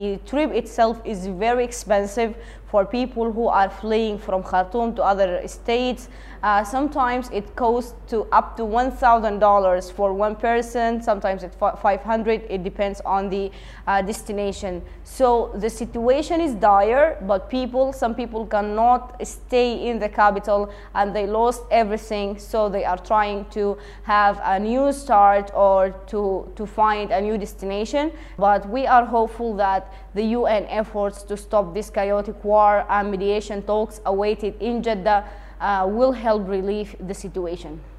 The trip itself is very expensive for people who are fleeing from Khartoum to other states. Sometimes it costs up to $1,000 for one person, sometimes it's $500. It depends on the destination. So the situation is dire, but some people cannot stay in the capital and they lost everything, so they are trying to have a new start or to find a new destination. But we are hopeful that the UN efforts to stop this chaotic war and mediation talks awaited in Jeddah will help relieve the situation.